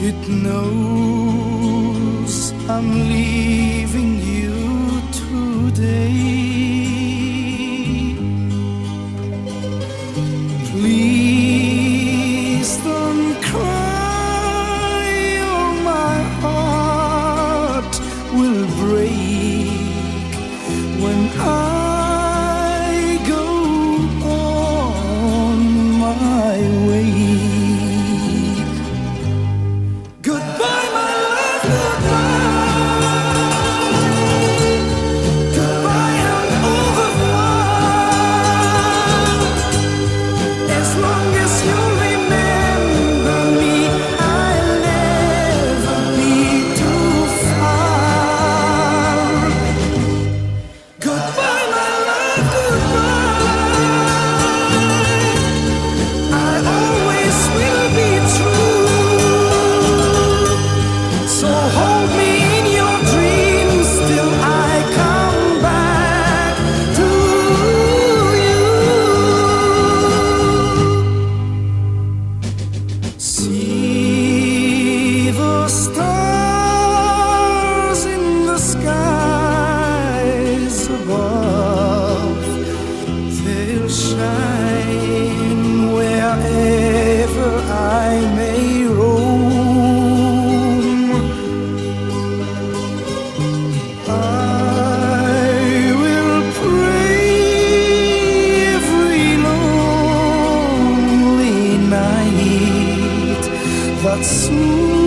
It knows I'm leaving you today. Please don't cry, or my heart will break when I go on my way. Goodbye, my love, goodbye. Goodbye and au revoir. As long as you remember me, I'll never be too far. Goodbye, my love, goodbye. I always will be true. So hold me in your dreams till I come back to you. See the stars in the skies above. They'll shine wherever I may roam. I will pray every lonely night that soon